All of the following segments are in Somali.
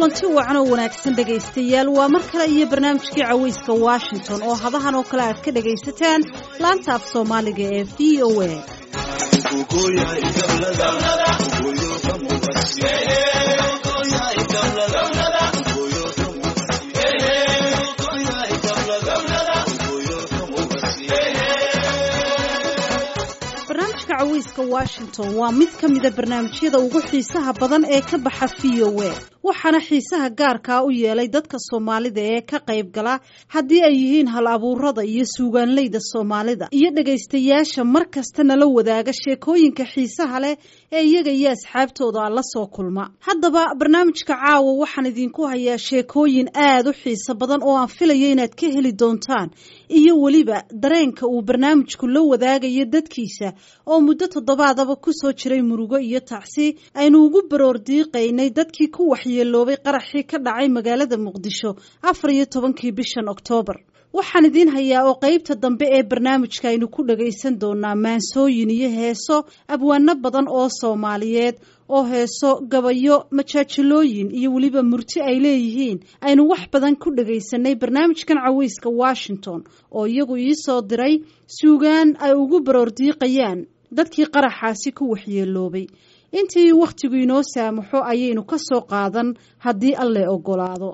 kulanti wacan oo wanaagsan dhagaystayaal waa mar kale iyo barnaamijkii cawayska Washington oo hadahan oo kale aad ka dhagaysataan laanta af Soomaaliga ee VOA. cawayska Washington waa mid ka mid ah barnaamijyada ugu xiisaha badan ee ka baxa VOA waxaana xiisaha gaarka u yeelay dadka Soomaalida ee ka qayb gala hadii ay yihiin hal abuurada iyo suugaanleyda Soomaalida iyo dhagaystayaasha markasta nala wadaaga sheekooyinka xiisaha leh ee iyaga iyo asxaabtooda la soo kulma haddaba barnaamijka caawa waxaan idinku hayaa sheekooyin aad u xiiso badan oo aan filayo inaad ka heli doontaan iyo waliba dareenka uu barnaamijku la wadaagayo dadkiisa oo muddo toddobaadaba ku soo jiray murugo iyo tacsi aynu ugu baroordiiqaynay dadkii ku waxyeeloobay qaraxii ka dhacay magaalada Muqdisho 14 bishan Oktoobar waxaan idin hayaa oo qaybta dambe ee barnaamijka aynu ku dhagaysan doonaa maansooyin iyo heeso abwaano badan oo Soomaaliyeed oo heeso gabayo majaajilooyin iyo waliba murti ay leeyihiin aynu wax badan ku dhagaysanay barnaamijkan cawayska Washington oo iyagu ii soo diray suugaan ay ugu baroordiiqayaan dadkii qaraxaasi ku waxyeeloobay intii waqtigu inoo saamaxo ayaynu ka soo qaadan haddii alle ogolaado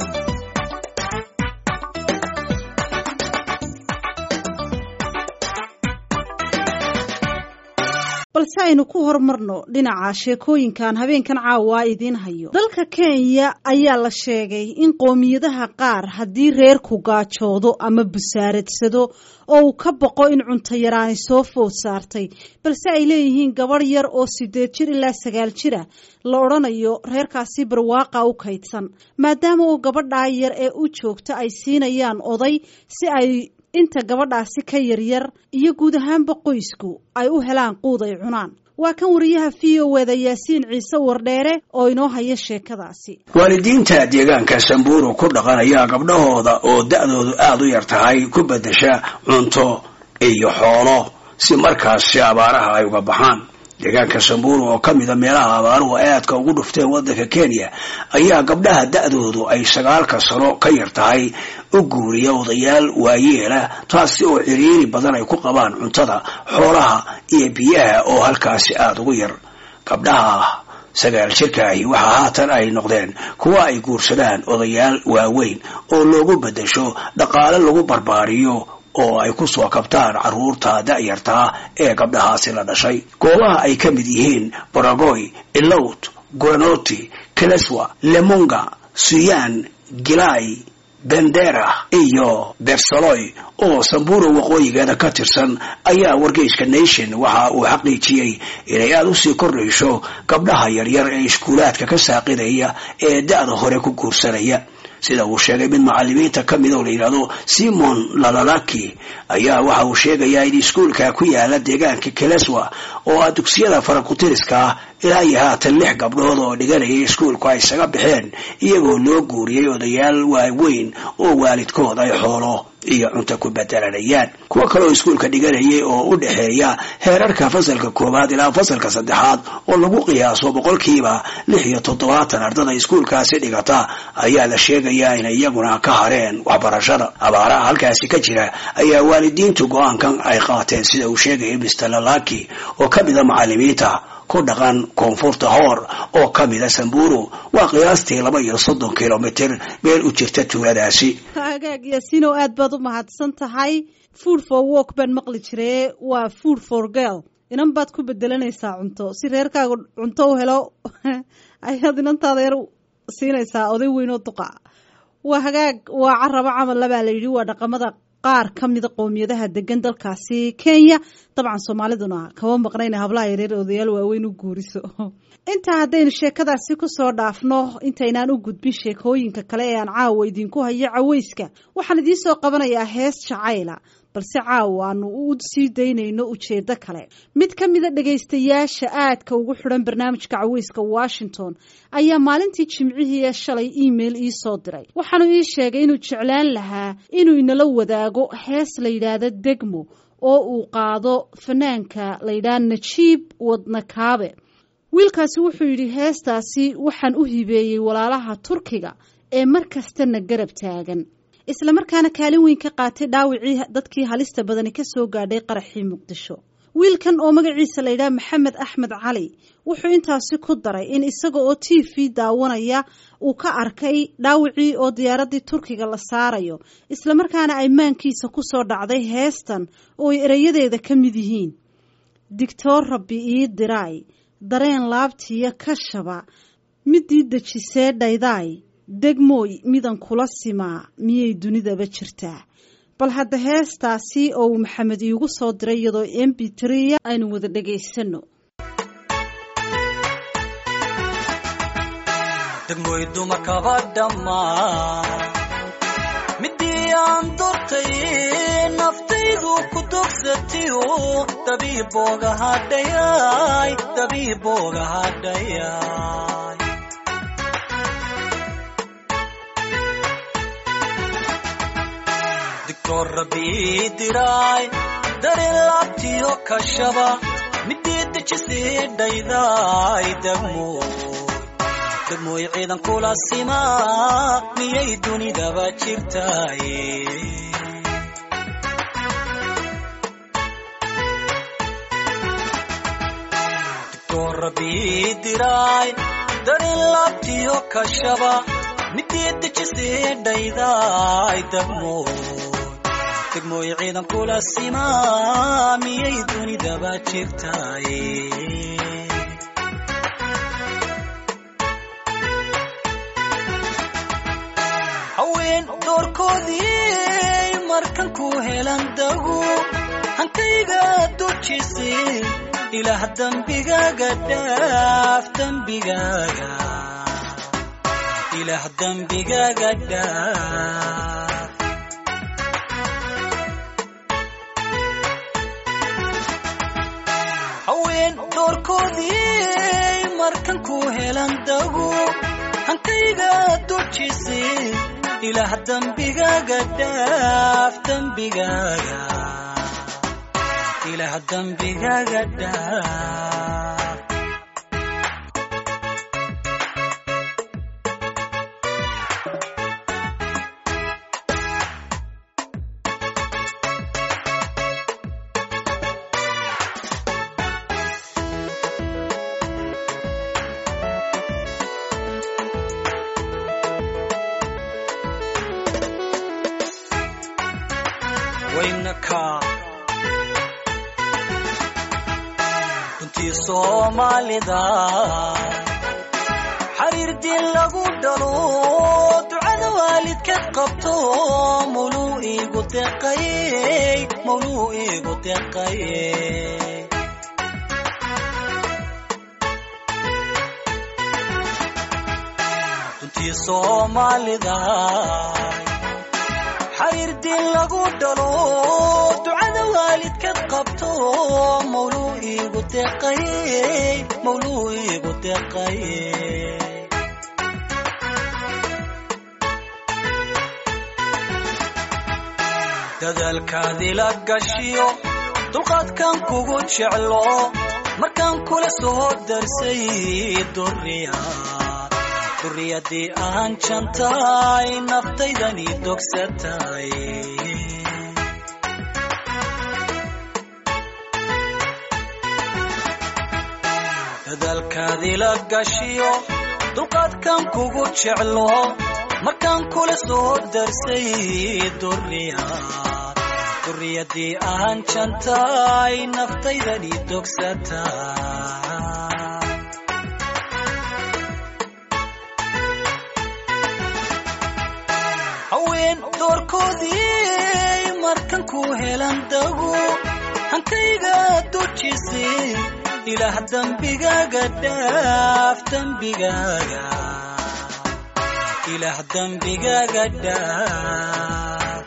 balse aynu ku hormarno dhinaca sheekooyinkan habeenkan caawa idin hayo dalka Kenya ayaa la sheegay in qoomiyadaha qaar hadii reerku gaajoodo ama busaaradsado oo uu ka boqo in cunto yaraan soo food saartay balse ay leeyihiin gabar yar oo 8 jir ilaa 9 jir la oranayo reerkaasi barwaaqa u kaydsan maadaama oo gabadha yar ee u joogta ay siinayaan oday si ay inta gabadhaasi ka yaryar iyo guud ahaanba qoysku ay u helaan quud ay cunaan waa kan wariyaha VOA Yaasiin Ciise Wardheere oo inoo haya sheekadaasi waalidiinta deegaanka Samburu ku dhaqanaya gabdhahooda oo da'doodu aad u yar tahay ku bedesha cunto iyo xoolo si markaas abaaraha ay uga baxaan deegaanka Samburu oo kamid ah meelaha abaaruhu aadka ugu dhufteen wadanka Kenya ayaa gabdhaha da'doodu ay 9 sano ka yar tahay u guuriya odayaal waayeela taasi oo ciriiri badan ay ku qabaan cuntada xoolaha iyo biyaha oo halkaasi aad ugu yar gabdhaha 9 jirkaahi waxa haatan ay noqdeen kuwa ay guursadaan odayaal waaweyn oo loogu bedesho dhaqaale lagu barbaariyo oo ay ku soo kabtaan caruurta da'yarta ee gabdhahaasi la dhashay goobaha ay ka mid yihiin Baragoy, Ilowt, Granoti, Keleswa, Lemunga, Suyan, Gilay, Bendera iyo Bersaloy oo Samburu waqooyigeeda ka tirsan ayaa wargeyska Nation waxa uu xaqiijiyay inay aad u sii kordhayso gabdhaha yaryar ee iskuulaadka ka saaqinaya ee da'da hore ku guursanaya sida uu sheegay mid macallimiinta kamid oo la yiraahdo Simon Lalalaki ayaa waxa uu sheegay in iskuulka ku yaala deegaanka Keleswa oo dugsiyada farakutiriska ilaa haatan 6 gabdhood oo dhiganaya iskuulka ay isaga bixeen iyagoo loo guuriyay odayaal waaweyn oo waalidkood ay xoolo iyo cunto ku bedelanayaan kuwa kale oo iskuulka dhiganayay oo u dhaxeeya heerarka fasalka 1 ilaa fasalka 3 oo lagu qiyaaso 76 ardayda iskuulkaasi dhigata ayaa la sheegay in iyaguna ka hareen waxbarashada abaaraha halkaasi ka jira ayaa waalidiintu go'aankan ay qaateen sida uu sheegay Mr. Lalaki oo ka mid ah macallimiinta ku dhaqan koonfurta Hor oo ka mid ah Samburu waa qiyaastii 230 kilomitir meel u jirta tuuladaasi hagaag Yaasiin oo aad baad u mahadsan tahay food for work ban maqli jiray waa food for girl inan baad ku bedelanaysaa cunto si reerkaaga cunto u helo ayaad inantaada yar siinaysaa oday weyn oo duqa waa hagaag waa caraba camal laba la yiri waa dhaqamada qaar kamida qoomiyadaha degan dalkaasi Kenya dabcan Soomaaliduna kaba maqnayna hablaha yaryar odayaal waaweyn u guuriso inta hadaynu sheekadaasi ku soo dhaafno intaynaan u gudbin sheekooyinka kale ee aan caawa idinku hayo cawayska waxaan idin soo qabanayaa hees jacayla balse caawaanu u sii daynayno ujeedo kale mid kamida dhagaystayaasha aadka ugu xiran barnaamijka cawayska Washington ayaa maalintii Jimcihii shalay email ii soo diray waxaanu ii sheegay inuu jeclaan lahaa inuu inala wadaago hees la yiraahdo Degmo oo uu qaado fanaanka la yiraahdo Najiib Wadnakaabe wiilkaasi wuxuu yidhi heestaasi waxaan u hibeeyey walaalaha Turkiga ee markastana garab taagan isla markaana kaalin weyn ka qaatay dhaawicii dadkii halista badan ka soo gaadhay qaraxii Muqdisho. wiilkan oo magaciisa la yiraahdo Maxamed Axmed Cali wuxuu intaasi ku daray in isaga oo TV daawanaya uu ka arkay dhaawicii oo diyaaradii Turkiga la saarayo isla markaana ay maankiisa ku soo dhacday heestan oo erayadeeda ka mid yihiin Dictor Rabbi ii diray dareen laabtiya ka shaba midii dajisee dhayday degmooy midan kula simaa miyay dunidaba jirtaa. bal hadda heestaasi oo Maxamed iigu soo diray iyadoo MP3 aynu wada dhageysano. degmooy dumarkaba dhammaa midii aan doortay naftaydu ku dogsatiyo dabiibooga hadhayay Dictor Rabbi diray dareen laabtiyo ka shaba midii dajisay dhayday degmooy ciidan kula simaa miyay dunidaba jirtay. Dictor Rabbi diray dareen laabtiyo ka shaba midii dajisay dhayday degmooy ciidan kula simaa miyay dunidaba jirtay. haween doorkoodii markan ku helan dagu hankayga dujisay ilaah dambigaaga dhaaf ilaah dambigaaga dhaaf. haween doorkoodii markan ku helan dagu hankayga dujisay ilaah dambigaaga dhaaf ilaah dambigaaga dhaaf. runtii Soomaalida xariir diin lagu dhalo ducada waalidka qabto mawluu igu deeqay runtii Soomaalida xariir diin lagu dhalo ducada waalidka qabto mawluu igu deeqay. dadaalkaadii la gashiyo dulqaadkan kugu jeclo markaan kula soo darsay durriyadii aan jantay naftaydani dogsatay. dadaalkaadii la gashiyo dulqaadkan kugu jeclo markaan kula soo darsay durriyadii aan jantay naftaydani dogsatay. haween doorkoodii markan ku helan dagu hankayga dujisay ilaah dambigaaga dhaaf ilaah dambigaaga dhaaf.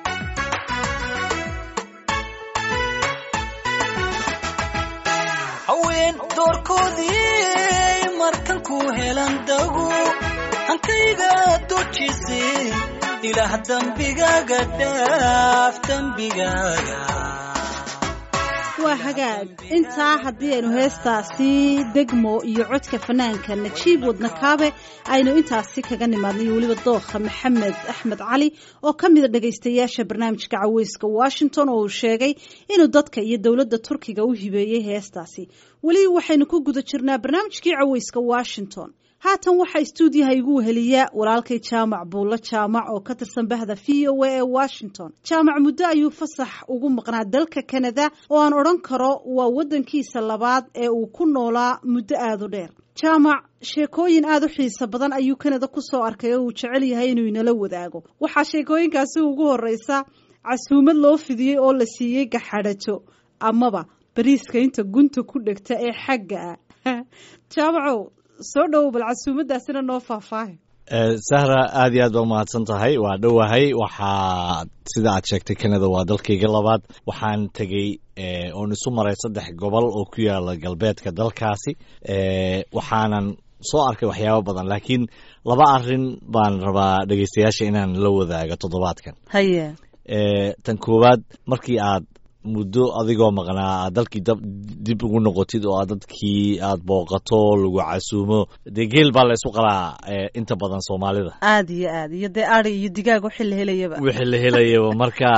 haween doorkoodii markan ku helan dagu hankayga dujisay ilaah dambigaaga dhaaf waa hagaag intaa haddii aynu heestaasi degmo iyo codka fanaanka najiib wadnakaabe aynu intaasi kaga nimaadnay weliba dookha maxamed axmed cali oo ka mida dhagaystayaasha barnaamijka caweyska washington oo uu sheegay inuu dadka iyo dowladda turkiga u hibeeyey heestaasi weli waxaynu ku guda jirnaa barnaamijkii caweyska washington haatan waxaa istuudiyaha igu weheliya walaalkay jaamac buulla jaamac oo ka tirsan bahda v o a ee washington jaamac muddo ayuu fasax ugu maqnaa dalka kanada oo aan odhan karo waa waddankiisa labaad ee uu ku noolaa muddo aada u dheer jaamac sheekooyin aada u xiiso badan ayuu kanada ku soo arkay oo uu jecel yahay inuu inala wadaago waxaa sheekooyinkaasi ugu horreysa casuumad loo fidiyey oo la siiyey gaxadhajo amaba bariiska inta gunta ku dhegta ee xagga ah jaamacow soo dhowow bal casuumadaasina noo faahfaahay sahra aad iyo aad baa umahadsan tahay waa dhowahay waxaa sida aad sheegtay kanada waa dalkayga labaad waxaan tegey oon isu maray 3 gobol oo ku yaala galbeedka dalkaasi waxaanan soo arkay waxyaabo badan laakiin 2 arrin baan rabaa dhegaystayaasha inaan la wadaago toddobaadkan haye tan koowaad markii aad muddo adigoo maqnaa aad dalkii dib ugu noqotid oo aad dadkii aad booqato lagu casuumo dee geel baa la isu qalaa inta badan soomaalida aad iyo dee ari iyo digaag wixii la helayaba marka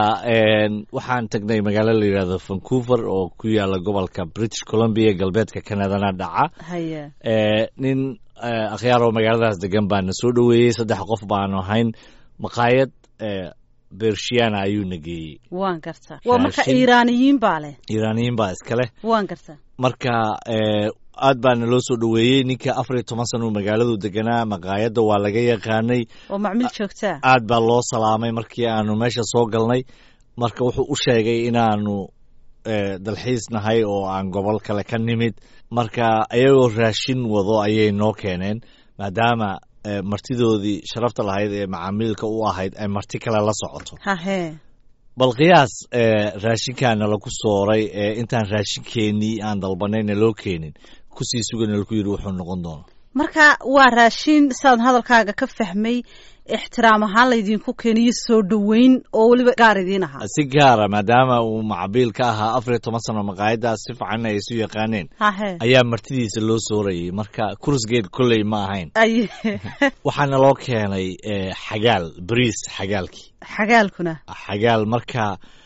waxaan tagnay magaalo la yidhahdo Vancouver oo ku yaala gobolka British Columbia galbeedka Canadana dhaca haye nin akhyaar oo magaaladaas degan baan soo dhaweeyay 3 qof baan ahayn maqaayad bershiyaana ayuu nageeyey waan gartaa waa marka iiraaniyiin baa iska leh waan gartaa marka aad baana loo soo dhaweeyey ninka 14 sano magaaladu deganaa maqaayadda waa laga yaqaanay oo macmiil joogtaa aad baa loo salaamay markii aanu meesha soo galnay marka wuxuu u sheegay inaanu dalxiis nahay oo aan gobol kale ka nimid marka ayagoo raashin wado ayay noo keeneen maadaama martidoodii sharafta lahayd ee macaamilka u ahayd ay marti kale la socoto bal qiyaas raashinkaana lagu sooray intaan raashinkeenii aan dalbanayna loo keenin kusii sugana lagu yidhi wuxuu noqon doona marka waa raashin saan hadalkaaga ka fahmay ixtiraam ahaan laydinku keeniyo soo dhoweyn oo weliba gaar idiin ahaa si gaara maadaama uu macabiil ka ahaa 14 sano maqaayadaas si fiican ay isu yaqaaneen ayaa martidiisa loo soorayay marka kursgeed kolley ma ahayn waxaana loo keenay xagaal bariis xagaalkuna xagaal marka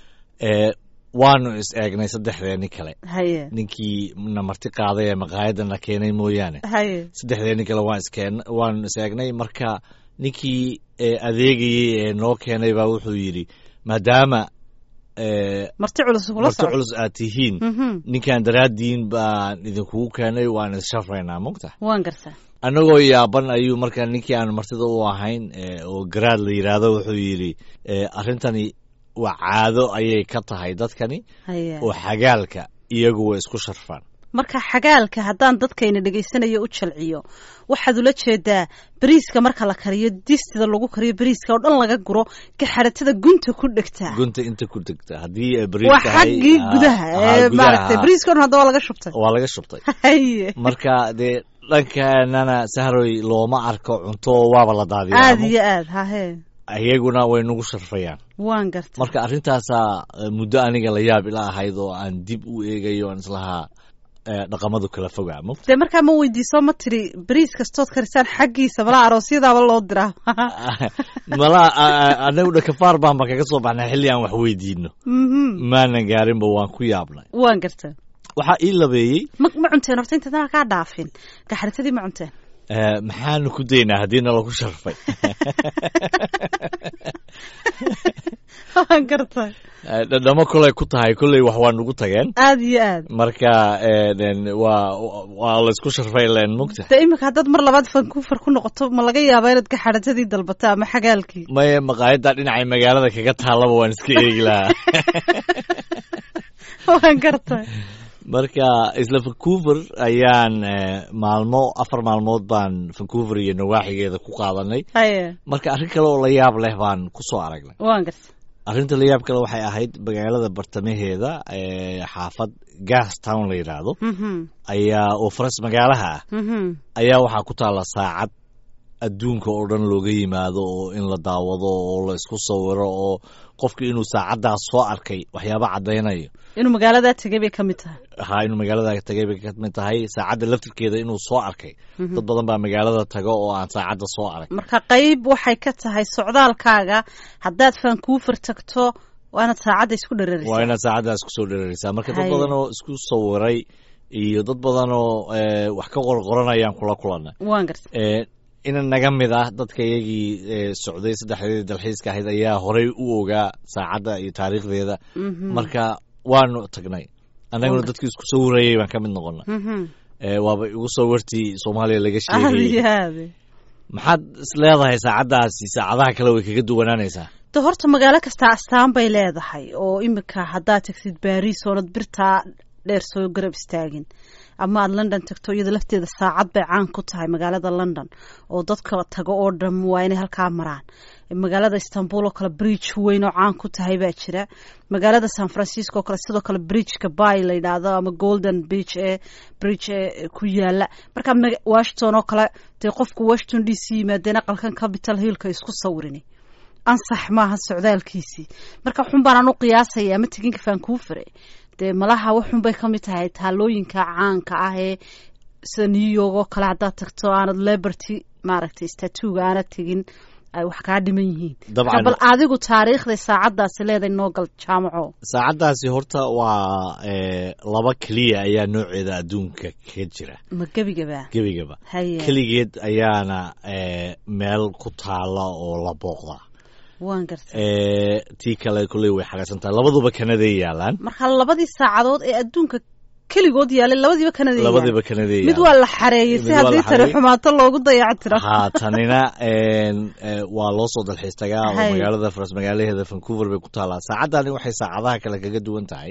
waanu is eegnay 3 kale ninkii na marti qaaday ee maqaayadana keenay mooyaane 3 kale waanu is eegnay marka ninkii adeegayey ee noo keenay baa wuxuu yidhi maadaama marti culus aad tihiin ninkan daraaddiin baan idinkugu keenay waan issharfaynaa mogta waan gartaa annagoo yaaban ayuu markaa ninkii aan martida u ahayn oo garaad la yidhaahdo wuxuu yidhi arrintani waa caado ayay ka tahay dadkani oo xagaalka iyagu way isku sharfaan marka xagaalka haddaan dadkayna dhegaysanayo u jalciyo waxaad ula jeedaa bariiska marka la kariyo distida lagu kariyo bariiska oo dhan laga guro gaxaratada gunta ku dhegtaa inta ku dhegta haddii bariis waa xaggii gudaha maaragtay bariiska oo hadda waa laga shubtay marka dee dhankanana sahroy looma arko cunto waaba la daadiyaa aad iyo aad hahe iyaguna way nagu sharfayaan waan gartay marka arrintaasaa muddo aniga la yaab ila ahayd oo aan dib u eegayo aan islahaa dhaqamadu kala fogaa dee markaa ma weydiiso ma tiri bariis kastood karisaan xaggiisa malaa aroosyadaaba loo diraa malaa anagu dhakafaar baanba kaga soo baxnay xilli aan wax weydiino maanan gaarinba waan ku yaabnay waan garta waxaa ii labeeyey ma cunteen horta intaadana kaa dhaafin gaxaritadii ma cunteen maxaanu ku daynaa haddiina lagu sharfay waan gartay dhadhamo koley ku tahay kolley wax waa nugu tageen aad iyo aad marka waa laysku sharfay leen mugta de iminka haddaad mar labaad Vancouver ku noqoto ma laga yaabaa inaad gaxaratadii dalbata ama xagaalkii maya maqaayadda dhinacay magaalada kaga taalaba waan iska eegi lahaa waan gartay marka isla Vancouver ayaan 4 maalmood baan Vancouver iyo nawaaxigeeda ku qaadanay marka arrin kale oo la yaab leh baan ku soo aragnay waan gartay arrinta la yaab kale waxay ahayd magaalada bartamaheeda xaafad Gastown la yiraahdo ayaa oo faras magaalaha ayaa waxaa ku taala saacad adduunka oo dhan looga yimaado oo in la daawado oo la isku sawiro oo qofka inuu saacaddaas soo arkay waxyaaba caddaynayo inuu magaaladaa tegay bay ka mid tahay ha inuu magaalada tagay bay ka mid tahay saacadda laftirkeeda inuu soo arkay dad badan baa magaalada tago oo aan saacadda soo arag marka qayb waxay ka tahay socdaalkaaga haddaad Vancouver tagto waa inaad saacadda isku dhererisaa waa inaad saacaddaas ku soo dhererisaa marka dad badan oo isku sawiray iyo dad badan oo wax ka qorqoranayaan kula kulanay waan gartay ina naga mid ah dadka iyagii socday saddexdeedii dalxiiska ahayd ayaa horey u ogaa saacadda iyo taariikhdeeda marka waanu tagnay annaguna dadkii isku sawirayay baan ka mid noqonnay waaba igu sawirtii Soomaaliya laga sheegay maxaad is leedahay saacaddaasi saacadaha kale way kaga duwanaanaysaa horta magaalo kasta astaan bay leedahay oo imika haddaad tagtid Paris oonad birtaa dheer soo garab istaagin ama aad London tagto iyada lafteeda saacad bay caan ku tahay magaalada London oo dadka tago oo dhan waa inay halkaa maraan magaalada Istanbul oo kale bridge weyn oo caan ku tahay baa jira magaalada San Francisco oo kale sidoo kale bridge-ka Bay la yiraahdo ama Golden Beach bridge ku yaala marka Washington oo kale tii qofku Washington DC maadana qalkan Capitol Hill-ka isku sawirini ansax maaha socdaalkiisii marka xun baan aanu qiyaasaya ama tiginka Vancouver de malaha waxun bay ka mid tahay taalooyinka caanka ah ee sida New York oo kale haddaad tagto aanad Liberty maaragtay statue-ga aanad tegin ay wax kaa dhiman yihiin bal adigu taariikhda saacaddaasi leedahay noo gal jaamaco saacaddaasi horta waa laba keliya ayaa nooceeda adduunka ka jira ma gebigaba keligeed ayaana meel ku taala oo la booqdaa waan gartay tii kale kulay way xagaasan tahay labaduba Canada yaalaan marka labadii saacadood ee adduunka keligood yaalay labadiiba Canada mid waa la xareeyay si haddii tare xumaato loogu dayactiro tanina waa loo soo dalxiis tagaa oo magaalada magaalaheeda Vancouver bay ku taalaa saacadani waxay saacadaha kale kaga duwan tahay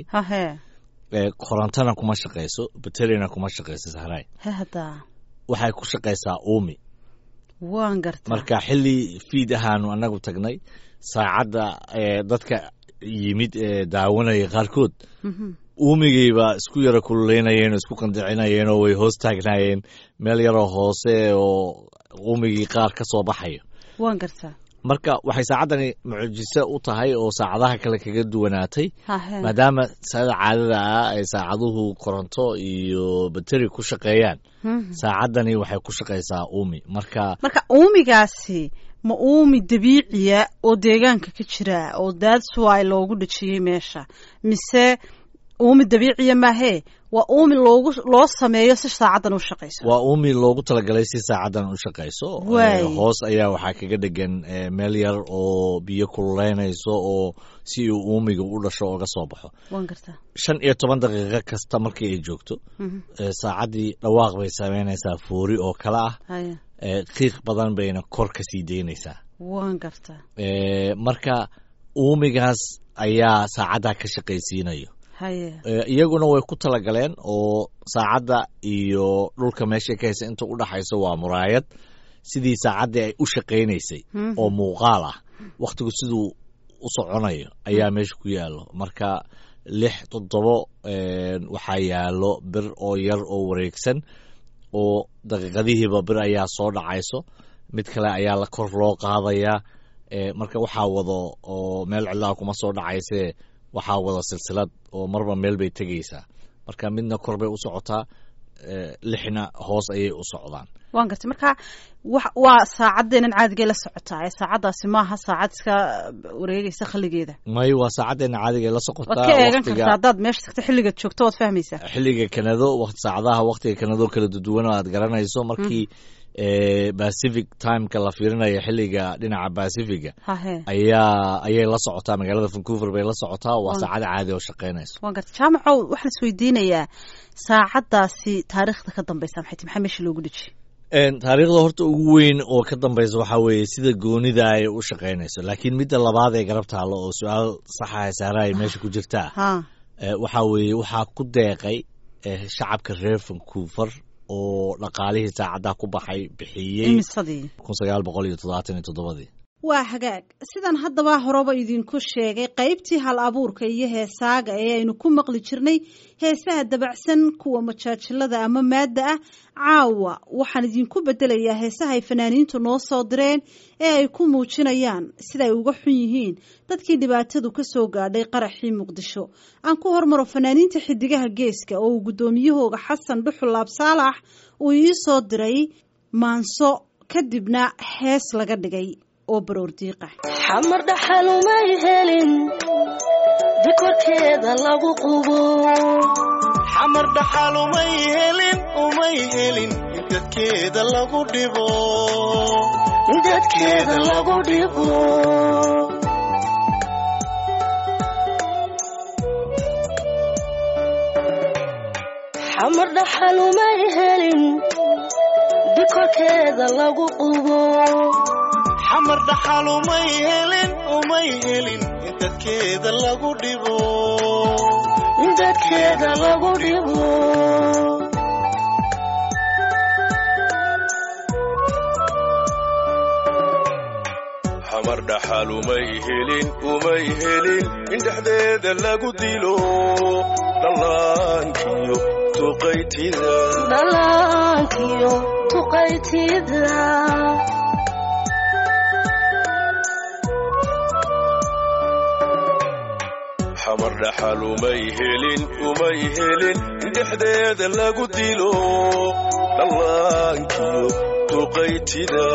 korontana kuma shaqeyso baterina kuma shaqeyso sahray waxay ku shaqeysaa uumi waan gartay marka xilli fiid ahaanu annagu tagnay saacadda dadka yimid daawanaya qaarkood uumigayba isku yara kululeynayeen oo isku qandicinayeen oo way hoos taagnaayeen meel yaroo hoose oo uumigii qaar ka soo baxayo waan gartaa marka waxay saacaddani mucjiso u tahay oo saacadaha kale kaga duwanaatay maadaama sida caadada ah ay saacaduhu koronto iyo bateri ku shaqeeyaan saacaddani waxay ku shaqeysaa uumi marka uumigaasi ma uumi dabiiciya oo deegaanka ka jira oo that's why loogu dhajiyey meesha mise uumi dabiiciya maahee waa uumi loo sameeyo si saacaddan u shaqeyso waa uumi loogu talagalay si saacaddan u shaqeyso hoos ayaa waxaa kaga dhegan meel yar oo biyo kululeynayso oo si uu uumiga u dhasho oga soo baxo waan gartaa 15 daqiiqo kasta markii ay joogto saacaddii dhawaaq bay sameynaysaa foori oo kale ah qiiq badan bayna kor ka sii deynaysaa waan gartaa marka uumigaas ayaa saacaddaa ka shaqaysiinayo iyaguna way ku talagaleen oo saacadda iyo dhulka meeshay ka haysa inta u dhaxayso waa muraayad sidii saacaddii ay u shaqaynaysay oo muuqaal ah wakhtigu siduu u soconayo ayaa meesha ku yaallo marka 6-7 waxaa yaallo bir oo yar oo wareegsan oo daqiiqadihiiba bir ayaa soo dhacayso mid kale ayaa la kor loo qaadayaa marka waxaa wado oo meel cidlaha kuma soo dhacaysee waxaa wada silsilad oo marba meel bay tegaysaa marka midna kor bay u socotaa 6na hoos ayay u socdaan waan gartay marka waa saacadeenan caadigay la socotaa saacadaasi maaha saacad iska wareegaysa khaligeeda may waa saacadeena caadigay la socotaa waad ka eegan kartaa haddaad meesha tagto xilliga joogto waad fahmaysaa xilliga Kanado saacadaha waqtiga Kanado kala duwan aad garanayso markii Pacific time-ka la fiirinayo xilliga dhinaca Pacific-ga ayay la socotaa magaalada Vancouver bay la socotaa waa saacad caadi oo shaqeynayso waan gartay jaamaco waxaan isweydiinayaa saacadaasi taariikhda ka dambaysa maxay meesha loogu dhajiyay taariikhda horta ugu weyn oo ka dambaysa waxaa weeye sida goonida ay u shaqeynayso laakiin midda labaad ee garab taalo oo su-aal saxa saaray meesha ku jirtaa waxaa weeye waxaa ku deeqay shacabka reer Vancouver oo dhaqaalihii saacadda ku baxay bixiyay 1977 waa hagaag sidan haddaba horeba idinku sheegay qaybtii hal abuurka iyo heesaaga ee aynu ku maqli jirnay heesaha dabacsan kuwa majaajilada ama maadda ah caawa waxaan idinku bedelayaa heesaha ay fanaaniintu noo soo direen ee ay ku muujinayaan sida ay uga xun yihiin dadkii dhibaatadu ka soo gaadhay qaraxii muqdisho aan ku hormaro fanaaniinta xidigaha geeska oo uu guddoomiyahooga xasan dhuxul laab saalax uu ii soo diray maanso kadibna hees laga dhigay oo baroor diiqa xamar dhaxal umay helin dikorkeeda lagu qubo xamar dhaxal umay helin dadkeeda lagu dhibo xamar dhaxal umay helin dikorkeeda lagu qubo xamar dhaxal umay helin dadkeeda lagu dhibo xamar dhaxal umay helin indhaxdeeda lagu dilo dhallaankiyo tuqaytida xamar dhaxal umay helin indhaxdeeda lagu dilo dhallaankiyo tuqaytida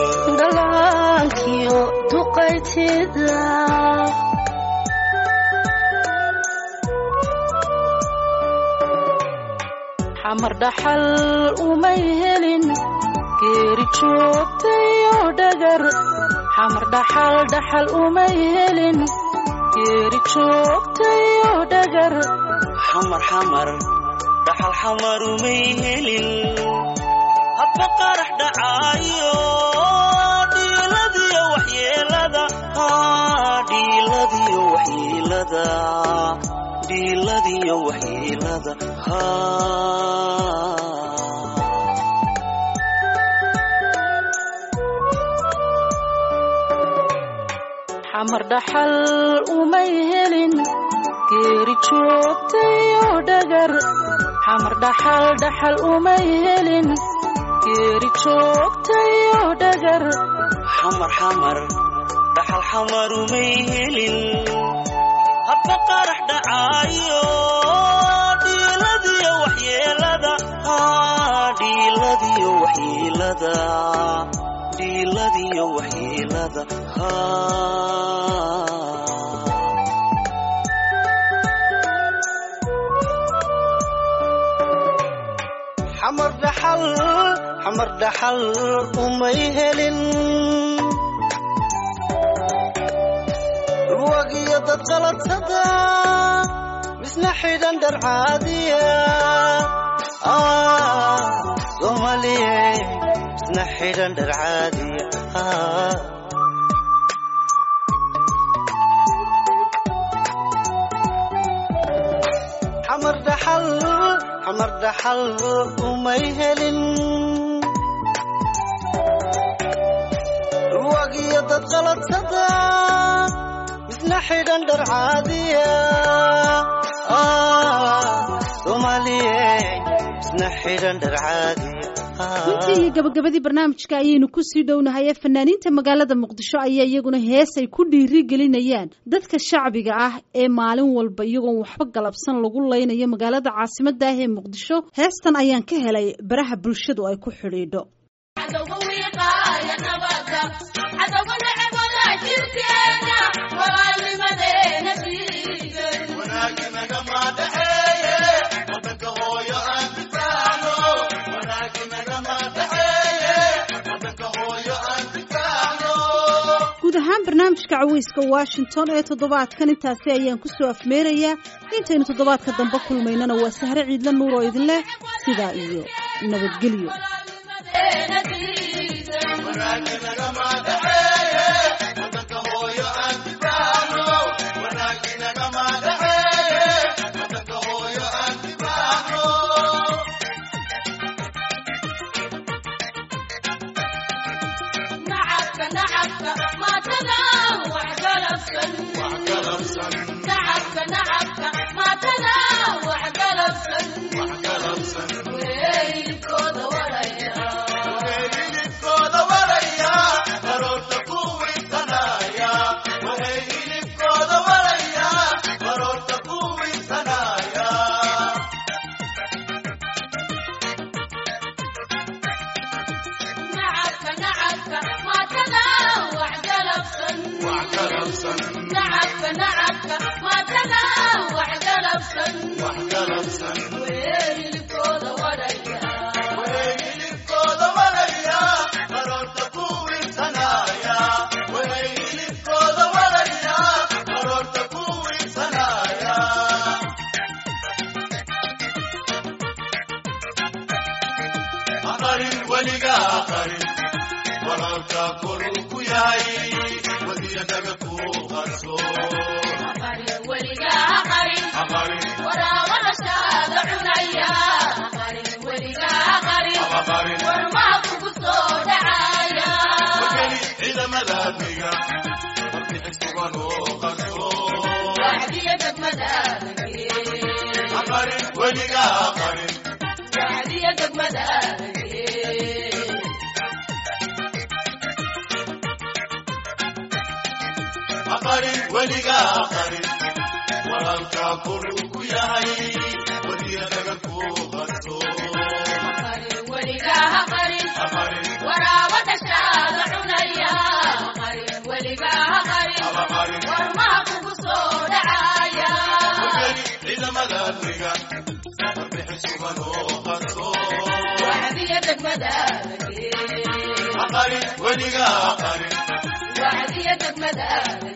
xamar dhaxal umay helin geeri joogtayo dhagar xamar dhaxal umay helin geeri joogtayo dhagar xamar dhaxal xamar umay helin hadba qarax dhacaayo dhiiladiyo waxyeelada xamar dhaxal umay helin geeri joogtayo dhagar xamar dhaxal umay helin geeri joogtayo dhagar xamar dhaxal xamar umay helin hadba qarax dhacaayo dhiiladiyo waxyeelada xamar dhaxal umay helin ruwagiyo dad qaladsada misna xidhan dhar caadiya Soomaaliye misna xidhan dhar caadiya xamar dhaxal umay helin ruwagiyo dad qaladsada misna xidhan dhar caadiya Soomaaliye misna xidhan dhar caadiya intii gabagabadii barnaamijka ayaynu ku sii dhownahay ee fanaaniinta magaalada muqdisho ayaa iyaguna hees ay ku dhiiri gelinayaan dadka shacbiga ah ee maalin walba iyagoon waxba galabsan lagu leynayo magaalada caasimadda ah ee muqdisho heestan ayaan ka helay baraha bulshadu ay ku xidhiidho guud ahaan barnaamijka caweyska Washington ee toddobaadkan intaasi ayaan ku soo afmeerayaa intaynu toddobaadka dambe kulmaynana waa Sahre Ciidla Nuur oo idin leh sidaa iyo nabadgelyo نعبك ما تلا وعديتك مدى